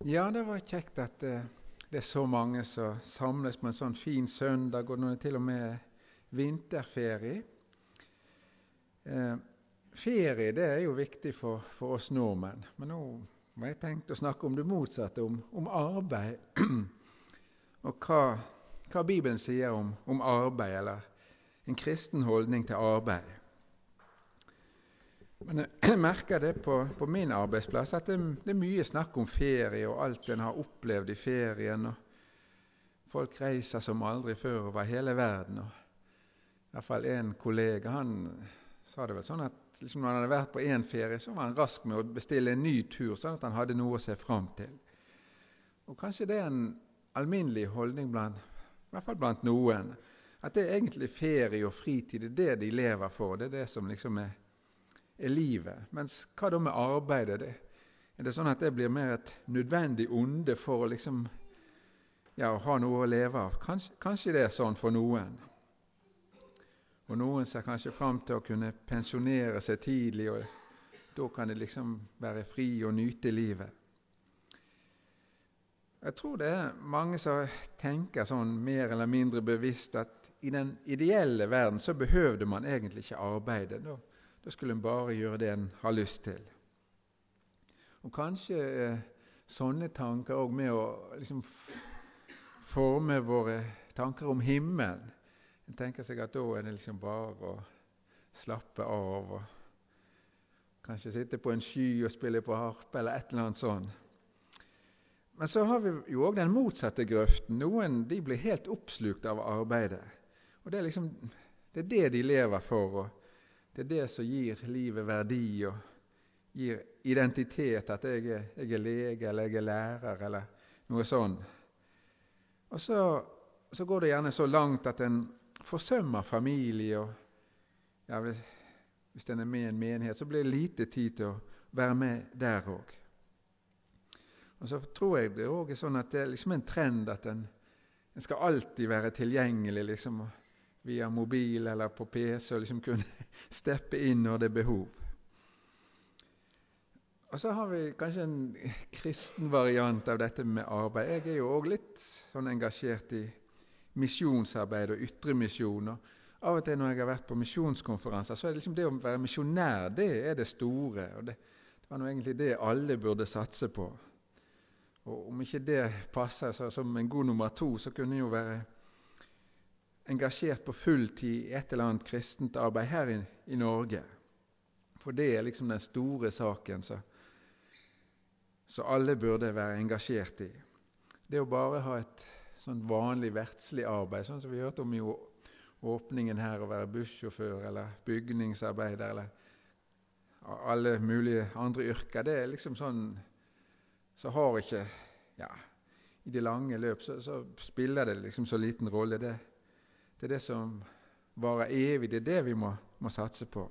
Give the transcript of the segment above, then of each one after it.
Ja, det var kjekt at det er så mange som samles på en sånn fin søndag, og når det til og med vinterferie. Ferie, det er jo viktig for oss nordmenn, men nå har jeg tenkt å snakke om det motsatte, om arbeid, og hva Bibelen sier om arbeid, eller en kristen holdning til arbeid. Men jeg merker det på min arbeidsplass at det er mye snakk om ferie og alt en har opplevd i ferien. Og folk reiser som aldri før over hele verden. Og i hvert fall en kollega, han sa det vel sånn at liksom når han hadde vært på en ferie, så var han rask med å bestille en ny tur, sånn at han hadde noe å se fram til. Og kanskje det er en alminnelig holdning i hvert fall blant noen, at det er egentlig ferie og fritid, det er det de lever for, det er det som liksom er livet. Mens hva da med arbeidet? Er det sånn at det blir mer et nødvendig onde for å liksom, å ha noe å leve av? Kanskje det er sånn for noen. Og noen ser kanskje fram til å kunne pensjonere seg tidlig, og da kan det liksom være fri og nyte livet. Jeg tror det er mange som tenker sånn mer eller mindre bevisst at i den ideelle verden så behøvde man egentlig ikke arbeide. Da skulle en bare gjøre det en har lyst til. Og kanskje sånne tanker også med å liksom forme våre tanker om himmelen. En tenker seg at da er det liksom bare å slappe av og kanskje sitte på en sky og spille på harpe eller et eller annet sånt. Men så har vi jo også den motsatte grøften. Noen de blir helt oppslukt av arbeidet. Og det er liksom det de lever for, og det er det som gir livet verdi og gir identitet, at jeg er lege, eller jeg er lærer, eller noe sånt. Og så går det gjerne så langt at en forsømmer familie, og hvis en er med i en menighet, så blir det lite tid til å være med der også. Og så tror jeg det også er sånn at det er liksom en trend at en skal alltid være tilgjengelig, liksom, via mobil eller på PC, og liksom kunne steppe inn når det er behov. Og så har vi kanskje en kristen variant av dette med arbeid. Jeg er jo også litt sånn engasjert i misjonsarbeid og ytre misjon. Og av og til når jeg har vært på misjonskonferanser, så er det liksom det å være misjonær, det er det store. Og det var nå egentlig det alle burde satse på. Og om ikke det passer så, som en god nummer 2, så kunne jo være engasjert på fulltid i et eller annet kristent arbeid her i Norge. For det er liksom den store saken så alle burde være engasjert i. Det å bare ha et sånn vanlig verdslig arbeid, sånn som vi hørte om i åpningen her, å være bussjåfør eller bygningsarbeider eller alle mulige andre yrker, det er liksom sånn, så har ikke, i det lange løp så spiller det liksom så liten rolle. Det er det som varer evig, det er det vi må satse på.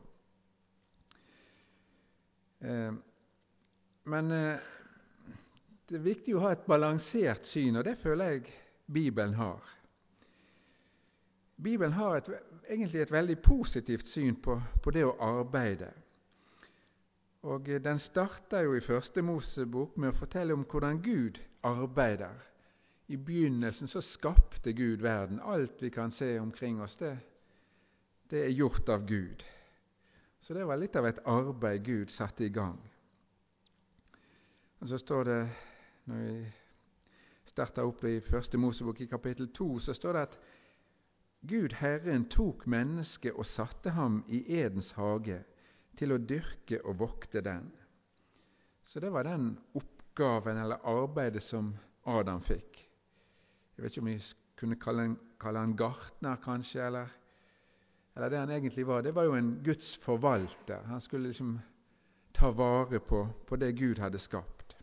Men det er viktig å ha et balansert syn, og det føler jeg Bibelen har. Bibelen har egentlig et veldig positivt syn på det å arbeide. Og den starter jo i første Mosebok med å fortelle om hvordan Gud arbeider. I begynnelsen så skapte Gud verden. Alt vi kan se omkring oss, det er gjort av Gud. Så det var litt av et arbeid Gud satte i gang. Og så står det, når vi starter opp i første Mosebok i kapittel 2, så står det at Gud Herren tok mennesket og satte ham i Edens hage til å dyrke og vokte den. Så det var den oppgaven eller arbeidet som Adam fikk. Jeg vet ikke om vi kunne kalle han gartner kanskje, eller det han egentlig var. Det var jo en Guds forvalter. Han skulle liksom ta vare på det Gud hadde skapt.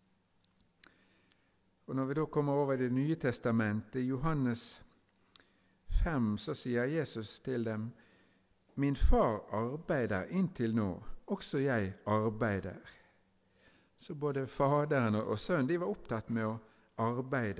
Og når vi da kommer over i Det nye testamentet, i Johannes 5, så sier Jesus til dem: «Min far arbeider inntil nå, også jeg arbeider.» Så både faderen og sønnen, de var opptatt med å arbeide.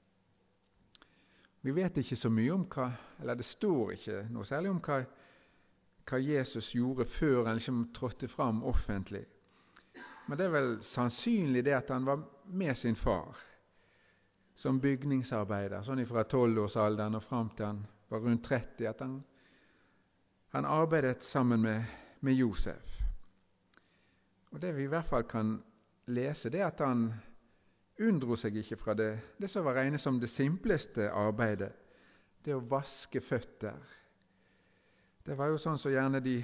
Vi vet ikke så mye om eller det står ikke noe særlig om hva Jesus gjorde før han liksom trådte fram offentlig. Men det er vel sannsynlig det at han var med sin far som bygningsarbeider, sånn fra 12-årsalderen og frem til han var rundt 30, at han arbeidet sammen med Josef. Og det vi i hvert fall kan lese, det at han unndro seg ikke fra det som var regnet som det simpleste arbeidet, det å vaske føtter. Det var jo sånn som gjerne de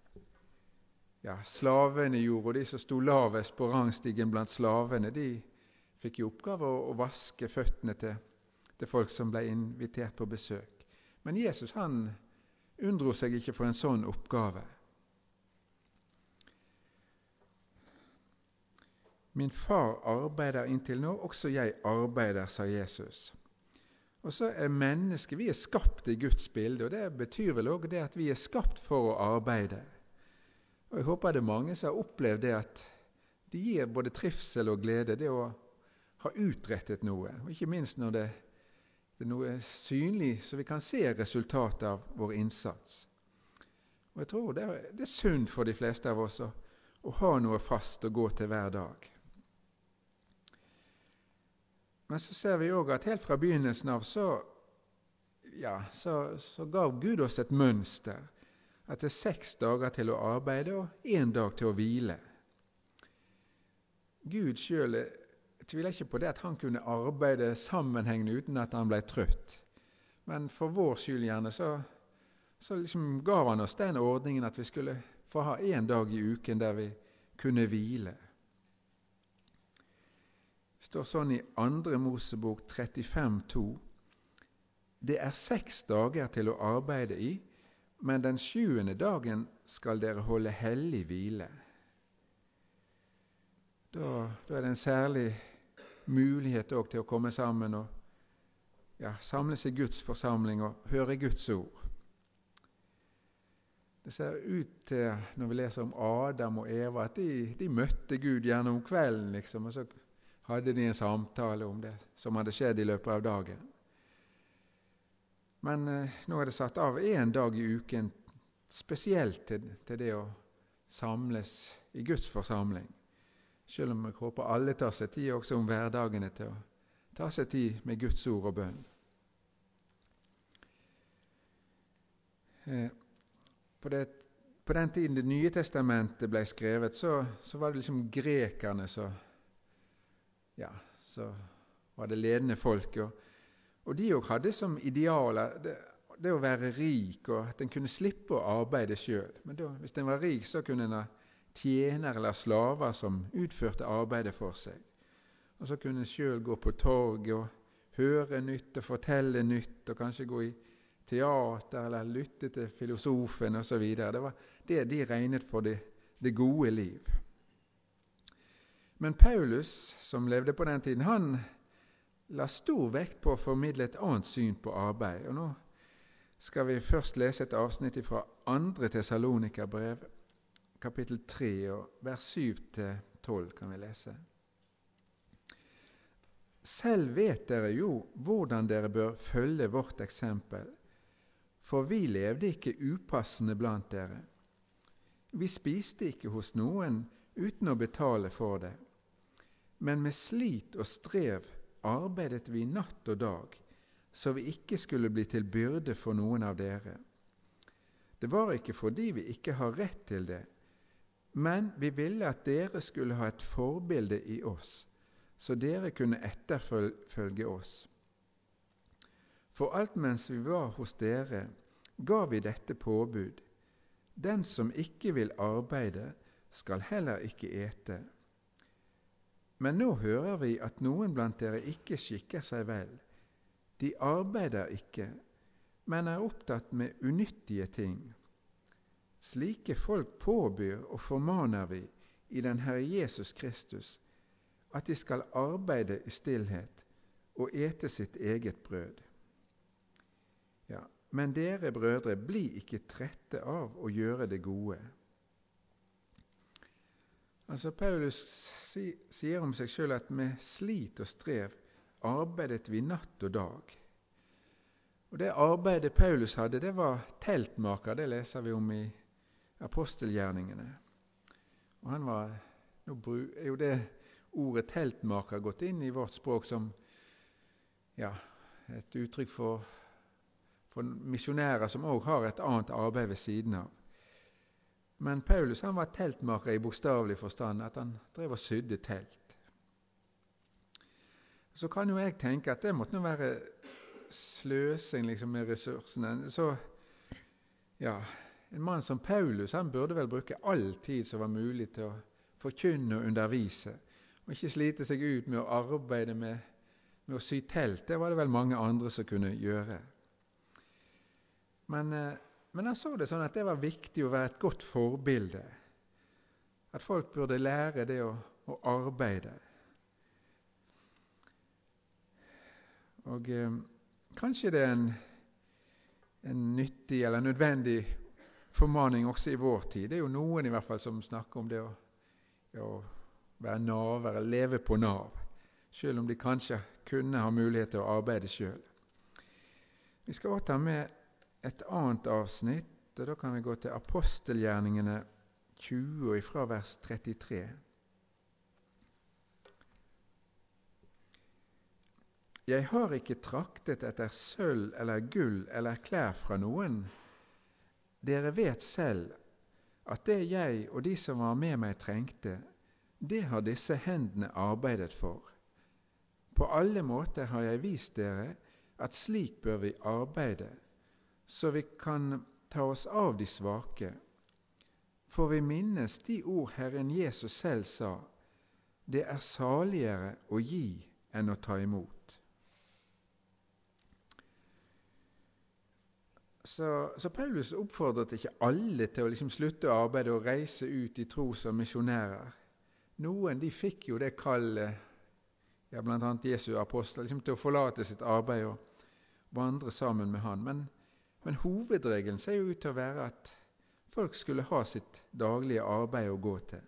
slavene gjorde, og de som sto lavest på rangstigen blant slavene, de fikk jo oppgave å vaske føttene til folk som ble invitert på besøk. Men Jesus, han unndro seg ikke for en sånn oppgave. Min far arbeider inntil nå, også jeg arbeider, sa Jesus. Og så mennesket, vi skapt i Guds bilde, og det betyr vel også det at vi skapt for å arbeide. Og jeg håper det er mange som har opplevd det at det gir både trivsel og glede, det å ha utrettet noe, og ikke minst når det er noe synlig, så vi kan se resultatet av vår innsats. Og jeg tror det er sunt for de fleste av oss å ha noe fast å gå til hver dag. Men så ser vi også at helt fra begynnelsen av så gav Gud oss et mønster, at det er 6 dager til å arbeide og 1 dag til å hvile. Gud selv tviler ikke på det at han kunne arbeide sammenhengende uten at han ble trøtt. Men for vår skyld gjerne så liksom gav han oss den ordningen at vi skulle få ha 1 dag i uken der vi kunne hvile. Det står sånn i 2. Mosebok 35,2. Det er 6 dager til å arbeide i, men den 7. dagen skal dere holde hellig hvile. Da er det en særlig mulighet også til å komme sammen og samles i Guds forsamling og høre Guds ord. Det ser ut til, når vi leser om Adam og Eva, at de møtte Gud gjerne om kvelden, liksom, og så hadde de en samtale om det som hadde skjedd i løpet av dagen. Men nå er det satt av 1 dag i uken spesielt til det å samles i Guds forsamling. Selv om jeg håper alle tar seg tid også om hverdagene til å ta seg tid med Guds ord og bønn. På den tiden Det nye testamentet ble skrevet, så var det liksom grekerne så var det ledende folk. Og de også hadde som idealer det å være rik, og at en kunne slippe å arbeide selv. Men hvis en var rik, så kunne en ha tjenere eller slaver som utførte arbeidet for seg. Og så kunne en selv gå på torget og høre nytt og fortelle nytt, og kanskje gå i teater eller lytte til filosofen og så videre. Det var det de regnet for det gode liv. Men Paulus, som levde på den tiden, han la stor vekt på å formidle et annet syn på arbeid. Og nå skal vi først lese et avsnitt fra 2. Tessalonikerbrev, kapittel 3, og vers 7-12 kan vi lese. Selv vet dere jo hvordan dere bør følge vårt eksempel, for vi levde ikke upassende blant dere. Vi spiste ikke hos noen uten å betale for det, men med slit og strev arbeidet vi natt og dag, så vi ikke skulle bli til byrde for noen av dere. Det var ikke fordi vi ikke har rett til det, men vi ville at dere skulle ha et forbilde i oss, så dere kunne etterfølge oss. For alt mens vi var hos dere, ga vi dette påbud: den som ikke vil arbeide, skal heller ikke ete. Men nå hører vi at noen blant dere ikke skikker seg vel. De arbeider ikke, men er opptatt med unyttige ting. Slike folk påbyr og formaner vi i den Herre Jesus Kristus, at de skal arbeide i stillhet og ete sitt eget brød. Men dere, brødre, bli ikke trette av å gjøre det gode. Altså, Paulus sier om seg selv at med slit og strev arbeidet vi natt og dag. Og det arbeidet Paulus hadde, det var teltmaker. Det leser vi om i apostelgjerningene. Og han var, nå er jo det ordet teltmaker gått inn i vårt språk som et uttrykk for misjonærer som også har et annet arbeid ved siden av. Men Paulus han var teltmaker i bokstavelig forstand, at han drev og sydde telt. Så kan jo jeg tenke at det måtte være sløsing liksom, med ressursene. Så en mann som Paulus han burde vel bruke all tid som var mulig til å forkynne og undervise, og ikke slite seg ut med å arbeide med å sy telt. Det var det vel mange andre som kunne gjøre. Men han så det sånn at det var viktig å være et godt forbilde, at folk burde lære det å arbeide. Og kanskje det er en nyttig eller nødvendig formaning også i vår tid. Det er jo noen i hvert fall som snakker om det å være naver eller leve på Nav, selv om de kanskje kunne ha mulighet til å arbeide selv. Vi skal også ta med et annet avsnitt, og da kan vi gå til apostelgjerningene 20 fra vers 33. Jeg har ikke traktet etter sølv eller gull eller klær fra noen. Dere vet selv at det jeg og de som var med meg trengte, det har disse hendene arbeidet for. På alle måter har jeg vist dere at slik bør vi arbeide, så vi kan ta oss av de svake. For vi minnes de ord Herren Jesus selv sa, det er saligere å gi enn å ta imot. Så Paulus oppfordret ikke alle til å liksom slutte å arbeide og reise ut i tro som misjonærer. Noen de fikk jo det kallet, blant annet Jesu apostel, liksom til å forlate sitt arbeid og vandre sammen med han. Men hovedregelen ser jo ut til å være at folk skulle ha sitt daglige arbeid å gå til.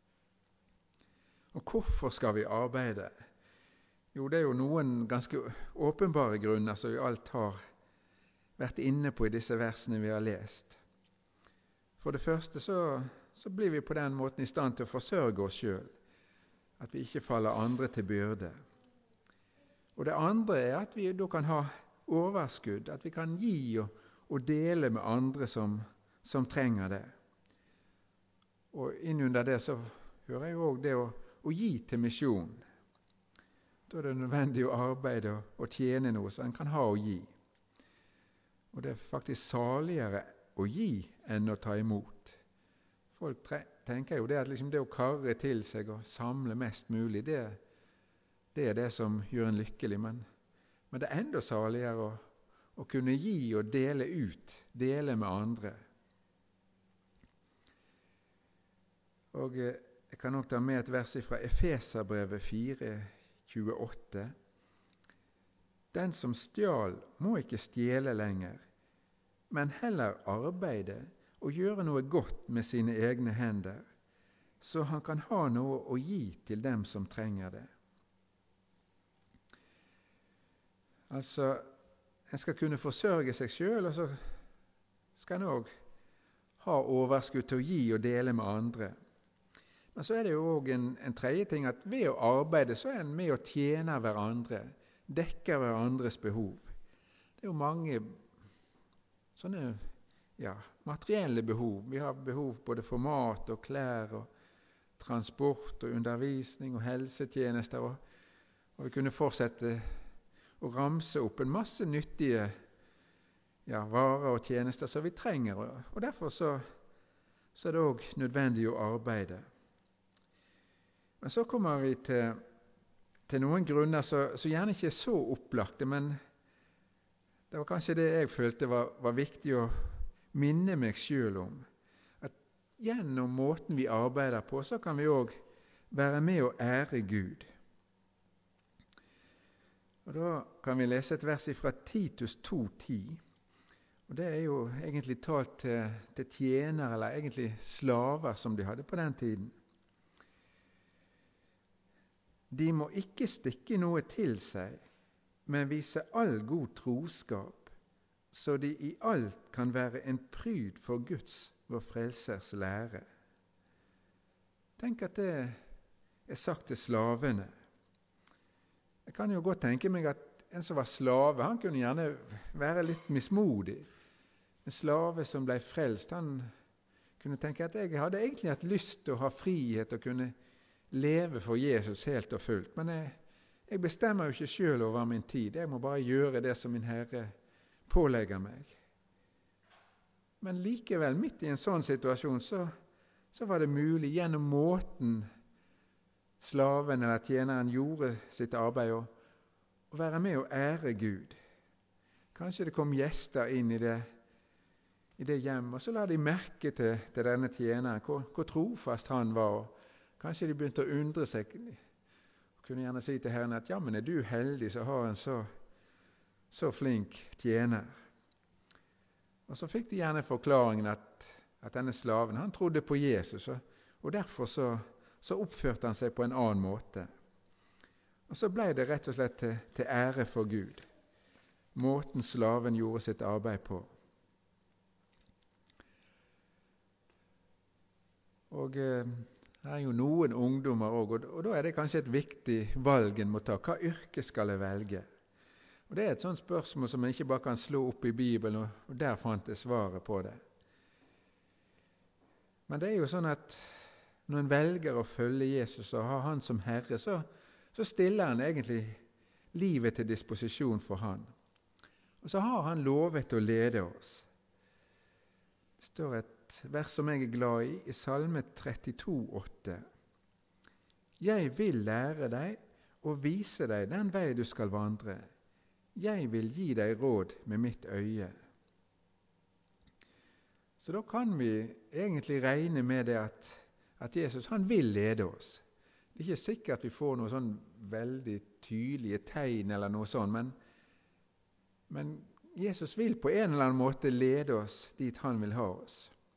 Og hvorfor skal vi arbeide? Jo, det er jo noen ganske åpenbare grunner som vi alt har vært inne på i disse versene vi har lest. For det første så blir vi på den måten i stand til å forsørge oss selv, at vi ikke faller andre til byrde. Og det andre er at vi da kan ha overskudd, at vi kan gi og dele med andre som trenger det. Og innunder det så hører jeg også det å gi til misjon. Da er det nødvendig å arbeide og tjene noe så en kan ha å gi. Og det er faktisk saligere å gi enn å ta imot. Folk tenker jo det at liksom det å karre til seg og samle mest mulig, det er det som gjør en lykkelig. Men det er enda saligere å kunne gi og dele ut, dele med andre. Og jeg kan nok ta med et vers fra Efeserbrevet 4:28. Den som stjal må ikke stjele lenger, men heller arbeide og gjøre noe godt med sine egne hender, så han kan ha noe å gi til dem som trenger det. Altså, en skal kunne forsørge seg selv, og så skal en også ha overskudd til å gi og dele med andre. Men så er det jo også en tredje ting, at ved å arbeide så er en med å tjene hverandre, dekker hverandres behov. Det er jo mange sånne materielle behov. Vi har behov både for mat og klær og transport og undervisning og helsetjenester, og vi kunne fortsette å ramse opp en masse nyttige varer og tjenester som vi trenger, og derfor så er det også nødvendig å arbeide. Men så kommer vi til noen grunner som gjerne ikke er så opplagte, men det var kanskje det jeg følte var viktig å minne meg selv om. At gjennom måten vi arbeider på, så kan vi også være med å ære Gud. Og da kan vi lese et vers fra Titus 2:10. Og det er jo egentlig talt til tjenere, eller egentlig slaver som de hadde på den tiden. De må ikke stikke noe til seg, men vise all god troskap, så de i alt kan være en pryd for Guds, vår frelsers lære. Tenk at det sagt til slavene. Jeg kan jo godt tenke meg at en som var slave, han kunne gjerne være litt mismodig. En slave som ble frelst, han kunne tenke at jeg hadde egentlig hatt lyst til å ha frihet og kunne leve for Jesus helt og fullt. Men jeg bestemmer jo ikke selv over min tid. Jeg må bare gjøre det som min Herre pålegger meg. Men likevel, midt i en sånn situasjon, så var det mulig gjennom måten slaven eller tjeneren gjorde sitt arbeid å være med og ære Gud. Kanskje det kom gjester inn i det hjemmet, og så la de merke til denne tjeneren, hvor trofast han var. Og kanskje de begynte å undre seg, og kunne gjerne si til Herren at ja, men er du heldig så har en så flink tjener. Og så fikk de gjerne forklaringen at denne slaven, han trodde på Jesus, og derfor så oppførte han seg på en annen måte. Og så ble det rett og slett til ære for Gud, måten slaven gjorde sitt arbeid på. Og det er jo noen ungdommer også, og da er det kanskje et viktig valg en må ta. Hva yrke skal jeg velge? Og det er et sånt spørsmål som en ikke bare kan slå opp i Bibelen, og der fant jeg svaret på det. Men det er jo sånn at når en velger å følge Jesus og ha han som Herre, så stiller han egentlig livet til disposisjon for han. Og så har han lovet å lede oss. Det står et vers som jeg er glad i Salme 32,8. Jeg vil lære deg og vise deg den vei du skal vandre. Jeg vil gi deg råd med mitt øye. Så da kan vi egentlig regne med det at Jesus han vil lede oss. Det er ikke sikkert vi får noe sånn veldig tydelige tegn eller noe sånt, men Jesus vil på en eller annen måte lede oss dit han vil ha oss.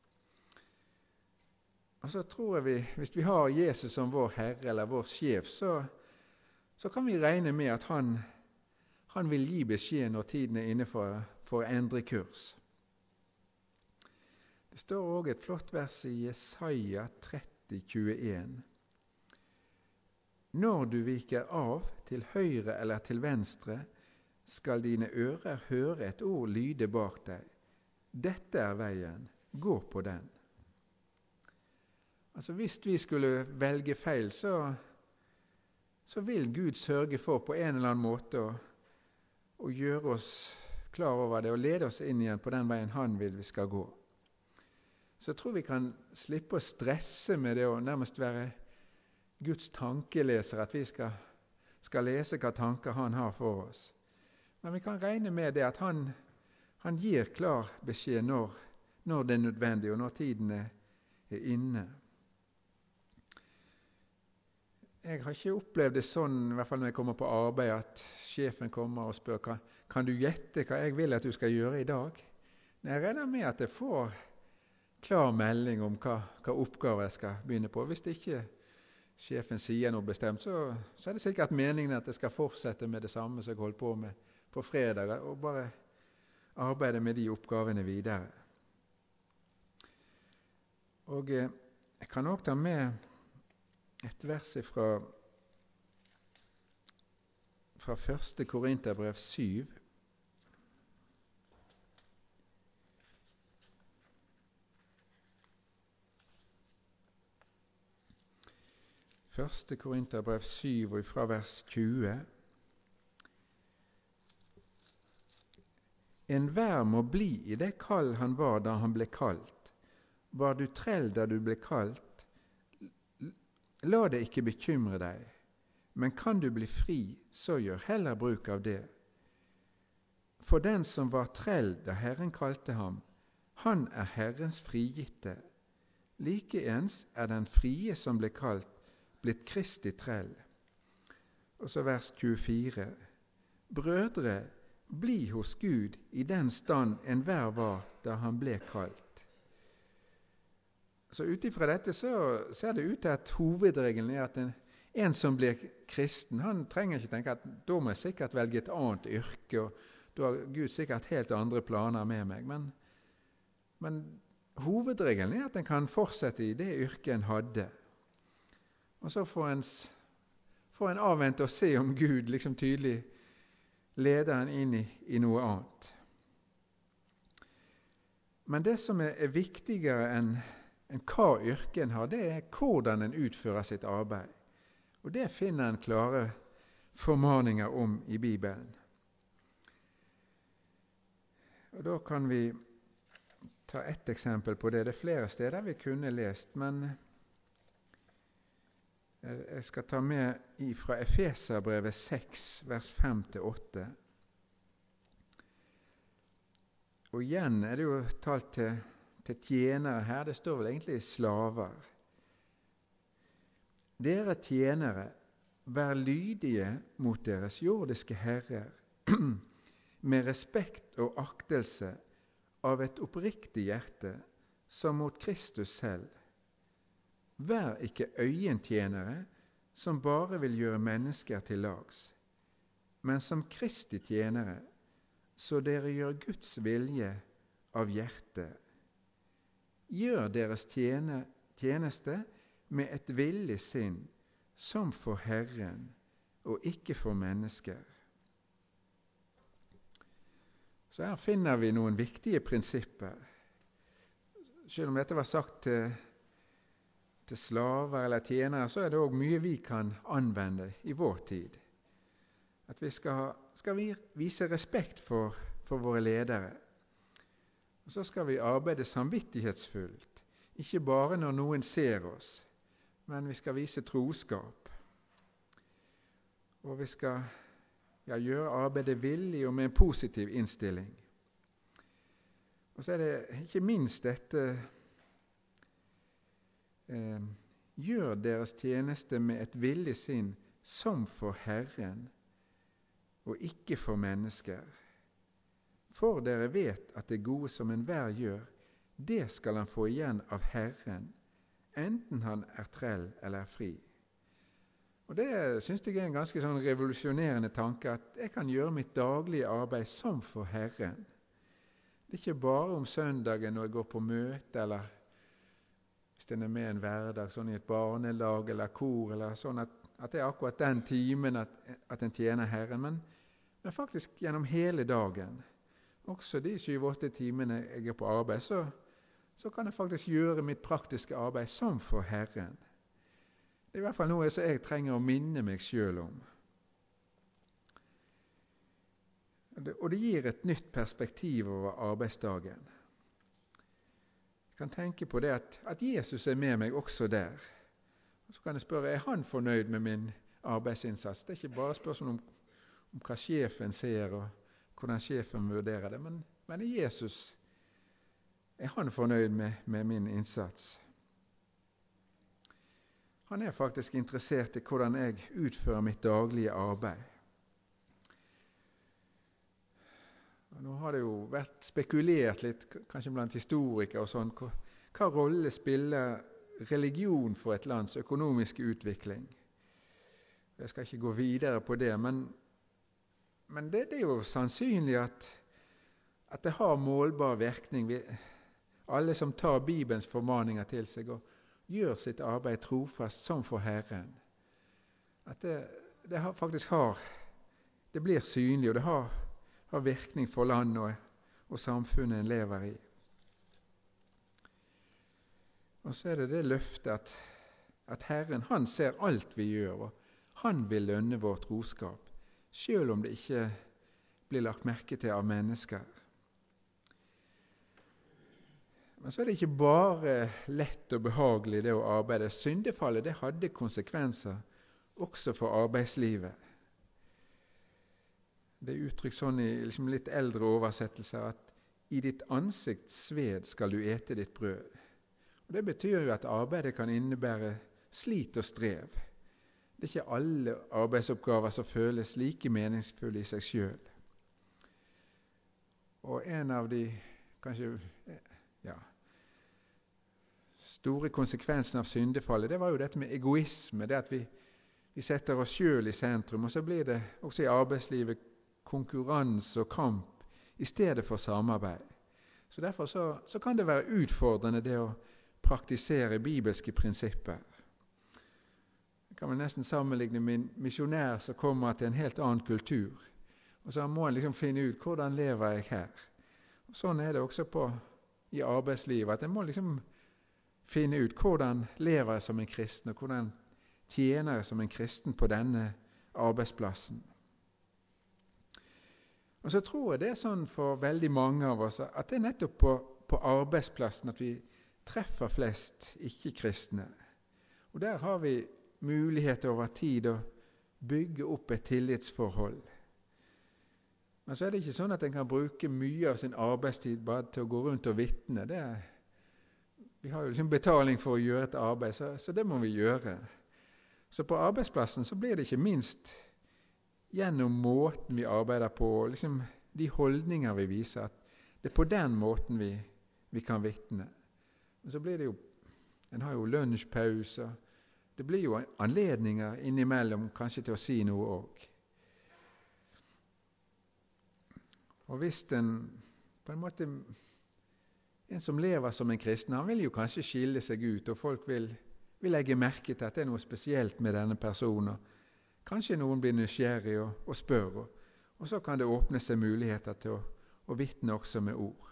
Og så tror jeg hvis vi har Jesus som vår Herre eller vår sjef, så kan vi regne med at han vil gi beskjed når tiden er inne for å endre kurs. Det står også et flott vers i Jesaja 30,21. Når du viker av til høyre eller til venstre, skal dine ører høre et ord lyde bak deg. Dette er veien, gå på den. Altså hvis vi skulle velge feil, så vil Gud sørge for på en eller annen måte og gjøre oss klar over det og lede oss inn igjen på den veien han vil vi skal gå. Så jeg tror vi kan slippe å stresse med det og nærmest være Guds tankeleser, at vi skal lese hva tanker han har for oss. Men vi kan regne med det at han gir klar beskjed når det er nødvendig og når tiden er inne. Jeg har ikke opplevd det sånn, i hvert fall når jeg kommer på arbeid, at sjefen kommer og spør kan du gjette hva jeg vil at du skal gjøre i dag? Jeg regner med at jeg får klar melding om hva oppgave jeg skal begynne på. Hvis ikke sjefen sier noe bestemt, så er det sikkert meningen at jeg skal fortsette med det samme som jeg holdt på med på fredag, og bare arbeide med de oppgavene videre. Og jeg kan også ta med et vers fra 1. Korinterbrev 7. Første Korinterbrev 7 og fra vers 20. Enhver må bli i det kall han var da han ble kalt. Var du trell da du ble kalt? La det ikke bekymre deg, men kan du bli fri, så gjør heller bruk av det. For den som var trell da Herren kalte ham, han er Herrens frigitte. Likeens er den frie som ble kalt, blitt Kristi trell. Og så vers 24. Brødre, bli hos Gud i den stand enhver var da han ble kalt. Så utifra dette så ser det ut til at hovedregelen er at en som blir kristen, han trenger ikke tenke at da må jeg sikkert velge et annet yrke, og da har Gud sikkert helt andre planer med meg. Men hovedregelen er at en kan fortsette i det yrket en hadde. Og så får en avvente og se om Gud liksom tydelig leder en inn i noe annet. Men det som er viktigere enn hva yrken har, det er hvordan en utfører sitt arbeid. Og det finner en klare formaninger om i Bibelen. Og da kan vi ta ett eksempel på det. Det er flere steder vi kunne lest, men jeg skal ta med fra Efeserbrevet 6, vers 5-8. Og igjen er det jo talt til tjenere her. Det står vel egentlig slaver. Dere tjenere, vær lydige mot deres jordiske herrer, med respekt og aktelse av et oppriktig hjerte, som mot Kristus selv. Vær ikke øyentjenere, som bare vil gjøre mennesker til lags, men som Kristi tjenere, så dere gjør Guds vilje av hjertet. Gjør deres tjeneste med et villig sinn, som for Herren, og ikke for mennesker. Så her finner vi noen viktige prinsipper. Selv om dette var sagt til slaver eller tjenere, så er det også mye vi kan anvende i vår tid. At vi skal vise respekt for våre ledere. Og så skal vi arbeide samvittighetsfullt, ikke bare når noen ser oss, men vi skal vise troskap. Og vi skal gjøre arbeidet villig og med en positiv innstilling. Og så er det ikke minst dette gjør deres tjeneste med et villig sinn som for Herren, og ikke for mennesker. For dere vet at det gode som enhver gjør, det skal han få igjen av Herren, enten han er trell eller er fri. Og det synes jeg er en ganske sånn revolusjonerende tanke, at jeg kan gjøre mitt daglige arbeid som for Herren. Det er ikke bare om søndagen når jeg går på møte, eller hvis den er med en hverdag, sånn i et barnelag eller kor, eller sånn at det er akkurat den timen at en tjener Herren, men faktisk gjennom hele dagen. Også de 7-8 timene jeg er på arbeid, så kan jeg faktisk gjøre mitt praktiske arbeid som for Herren. Det er i hvert fall noe som jeg trenger å minne meg selv om. Og det gir et nytt perspektiv over arbeidsdagen. Jeg kan tenke på det at Jesus er med meg også der. Og så kan jeg spørre, er han fornøyd med min arbeidsinnsats? Det er ikke bare spørsmål om hva sjefen ser og hvordan sjefen vurderer det, men er Jesus, er han fornøyd med min innsats? Han er faktisk interessert i hvordan jeg utfører mitt daglige arbeid. Og nå har det jo vært spekulert litt, kanskje blant historikere og sånn, hva rolle spiller religion for et lands økonomiske utvikling? Jeg skal ikke gå videre på det, men det er jo sannsynlig at det har målbar virkning. Alle som tar Bibelens formaninger til seg og gjør sitt arbeid trofast som for Herren, at det faktisk det blir synlig, og det har virkning for landet og samfunnet en lever i. Og så er det løftet at Herren, han ser alt vi gjør, og han vil lønne vår troskap, selv om det ikke blir lagt merke til av mennesker. Men så er det ikke bare lett og behagelig det å arbeide. Syndefallet, det hadde konsekvenser også for arbeidslivet. Det er uttrykt sånn i litt eldre oversettelser at i ditt ansikts sved skal du ete ditt brød. Og det betyr jo at arbeidet kan innebære slit og strev. Det er ikke alle arbeidsoppgaver som føles like meningsfulle i seg selv. Og en av de kanskje store konsekvensene av syndefallet, det var jo dette med egoisme, det at vi setter oss selv i sentrum, og så blir det også i arbeidslivet konkurranse og kamp i stedet for samarbeid. Så derfor så kan det være utfordrende det å praktisere bibelske prinsipper. kan man nesten sammenligne med en misjonær som kommer til en helt annen kultur. Og så må en liksom finne ut hvordan lever jeg her. Og sånn er det også i arbeidslivet, at en må liksom finne ut hvordan lever jeg som en kristen, og hvordan tjener jeg som en kristen på denne arbeidsplassen. Og så tror jeg det er sånn for veldig mange av oss, at det er nettopp på arbeidsplassen at vi treffer flest ikke-kristne. Og der har vi mulighet over tid å bygge opp et tillitsforhold. Men så er det ikke sånn at en kan bruke mye av sin arbeidstid bare til å gå rundt og vitne. Vi har jo liksom betaling for å gjøre et arbeid, så det må vi gjøre. Så på arbeidsplassen så blir det ikke minst gjennom måten vi arbeider på, og liksom de holdninger vi viser, at det er på den måten vi kan vitne. Men så blir det jo, en har jo lunsjpauser, det blir jo anledninger innimellom kanskje til å si noe også. Og hvis en på en måte, en som lever som en kristen, han vil jo kanskje skille seg ut, og folk vil legge merke til at det er noe spesielt med denne personen. Kanskje noen blir nysgjerrig og spør, og så kan det åpne seg muligheter til å vitne også med ord.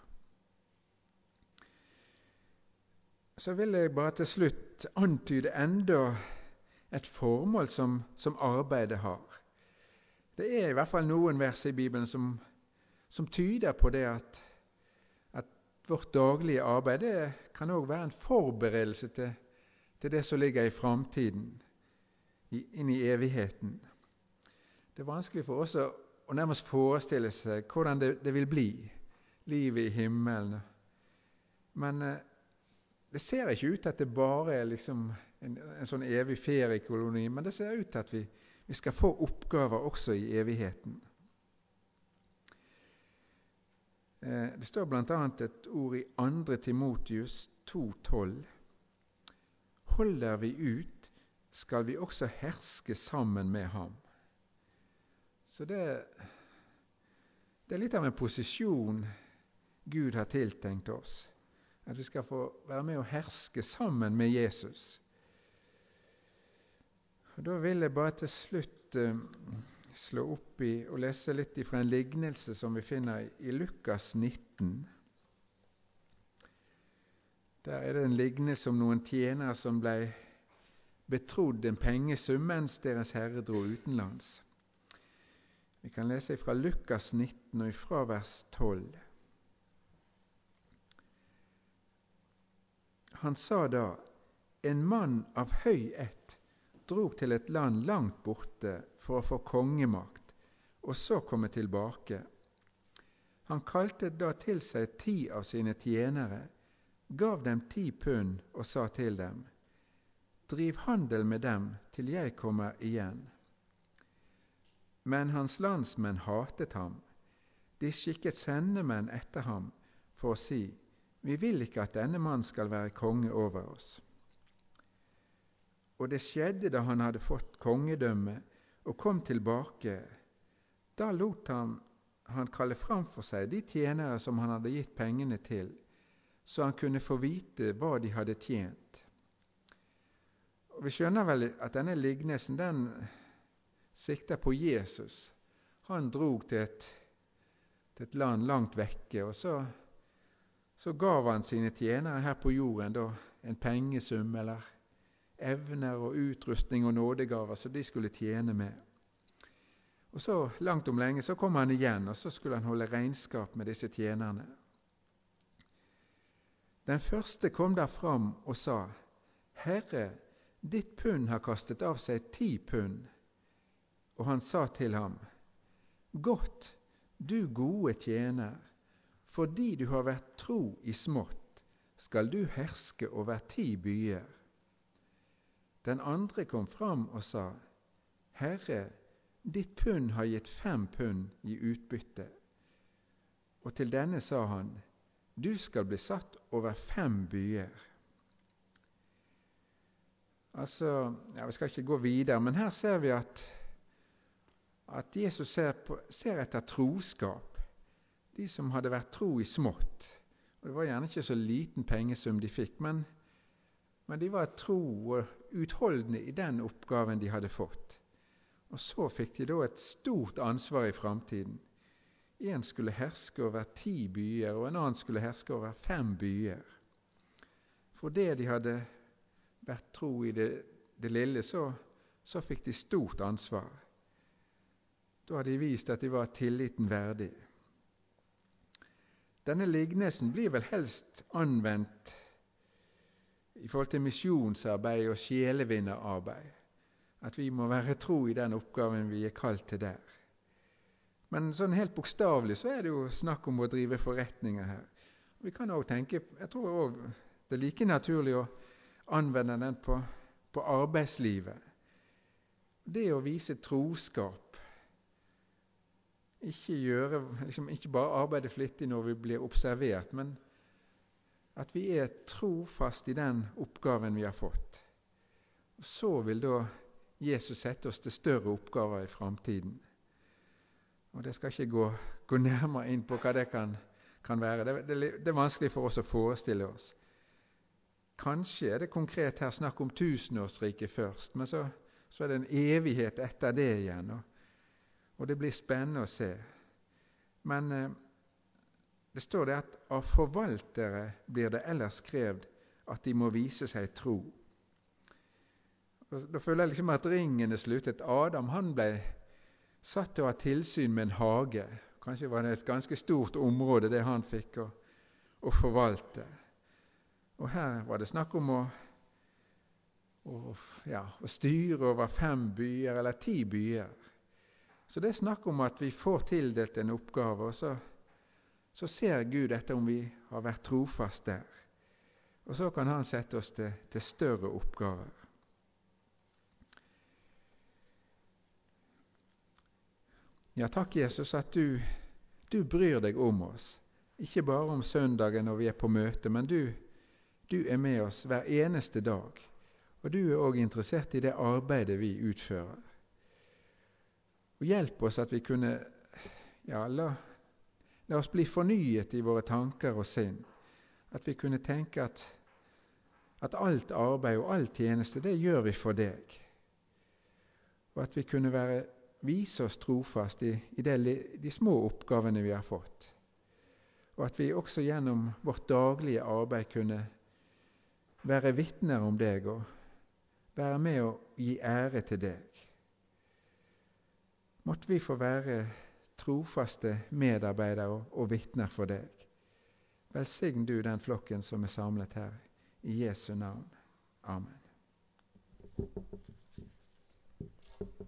Så vil jeg bare til slutt antyde enda et formål som arbeidet har. Det er i hvert fall noen vers i Bibelen som tyder på det at vårt daglige arbeid det kan også være en forberedelse til det som ligger i framtiden, inn i evigheten. Det er vanskelig for oss å nærmest forestille seg hvordan det vil bli, livet i himmelen. Men det ser ikke ut til at det bare er liksom en sånn evig feriekoloni, men det ser ut til at vi skal få oppgaver også i evigheten. Det står blant annet et ord i 2. Timotius 2,12. Holder vi ut, skal vi også herske sammen med ham. Så det er litt av en posisjon Gud har tiltenkt oss. At vi skal få være med og herske sammen med Jesus. Og da vil jeg bare til slutt slå opp i og lese litt fra en lignelse som vi finner i Lukas 19. Der er det en lignelse om noen tjenere som ble betrodd en pengesum mens deres herre dro utenlands. Vi kan lese fra Lukas 19 og fra vers 12. Han sa da, en mann av høy ett drog til et land langt borte for å få kongemakt, og så komme tilbake. Han kalte da til seg 10 av sine tjenere, gav dem 10 pund og sa til dem, driv handel med dem til jeg kommer igjen. Men hans landsmenn hatet ham. De skikket sendemenn etter ham for å si, vi vil ikke at denne mann skal være konge over oss. Og det skjedde da han hadde fått kongedømme og kom tilbake. Da lot han kalle fram for seg de tjenere som han hadde gitt pengene til, så han kunne få vite hva de hadde tjent. Og vi skjønner vel at denne lignelsen, den sikter på Jesus. Han drog til et land langt vekke, og så gav han sine tjenere her på jorden da en pengesum eller evner og utrustning og nådegaver som de skulle tjene med. Og så langt om lenge så kom han igjen, og så skulle han holde regnskap med disse tjenerne. Den første kom der fram og sa, Herre, ditt pund har kastet av seg 10 pund. Og han sa til ham, godt, du gode tjener, fordi du har vært tro i smått, skal du herske over 10 byer. Den andre kom fram og sa, Herre, ditt pund har gitt 5 pund i utbytte. Og til denne sa han, du skal bli satt over 5 byer. Altså, vi skal ikke gå videre, men her ser vi at Jesus ser etter troskap. De som hadde vært tro i smått. Og det var gjerne ikke så liten pengesum de fikk, men Men de var tro og utholdende i den oppgaven de hadde fått. Og så fikk de da et stort ansvar i framtiden. En skulle herske over 10 byer, og en annen skulle herske over 5 byer. For det de hadde vært tro i det lille, så fikk de stort ansvar. Da hadde de vist at de var tilliten verdig. Denne lignelsen blir vel helst anvendt i forhold til misjonsarbeid og sjelevinnerarbeid. At vi må være tro i den oppgaven vi er kalt til der. Men sånn helt bokstavelig så er det jo snakk om å drive forretninger her. Vi kan også tenke, jeg tror også det er like naturlig å anvende den på arbeidslivet. Det å vise troskap. Ikke bare arbeide flittig når vi blir observert, men at vi er trofast i den oppgaven vi har fått. Og så vil da Jesus sette oss til større oppgaver i framtiden. Og det skal ikke gå nærmere inn på hva det kan være. Det er vanskelig for oss å forestille oss. Kanskje er det konkret her snakk om tusenårsriket først, men så er det en evighet etter det igjen. Og det blir spennende å se. Men det står det at av forvaltere blir det ellers skrevet at de må vise seg tro. Da føler jeg at ringen er sluttet. Adam han ble satt til å ha tilsyn med en hage. Kanskje var det et ganske stort område det han fikk å forvalte. Og her var det snakk om å styre over 5 byer eller 10 byer. Så det er snakk om at vi får tildelt en oppgave, og så ser Gud etter om vi har vært trofast der. Og så kan han sette oss til større oppgaver. Ja, takk Jesus at du bryr deg om oss. Ikke bare om søndagen når vi er på møte, men du er med oss hver eneste dag. Og du er også interessert i det arbeidet vi utfører. Og hjelp oss at vi kunne la oss bli fornyet i våre tanker og sinn. At vi kunne tenke at alt arbeid og all tjeneste, det gjør vi for deg. Og at vi kunne vise oss trofast i de små oppgavene vi har fått. Og at vi også gjennom vårt daglige arbeid kunne være vitner om deg og være med å gi ære til deg. Måtte vi få være trofaste medarbeidere og vitner for deg. Velsign du den flokken som er samlet her, i Jesu navn. Amen.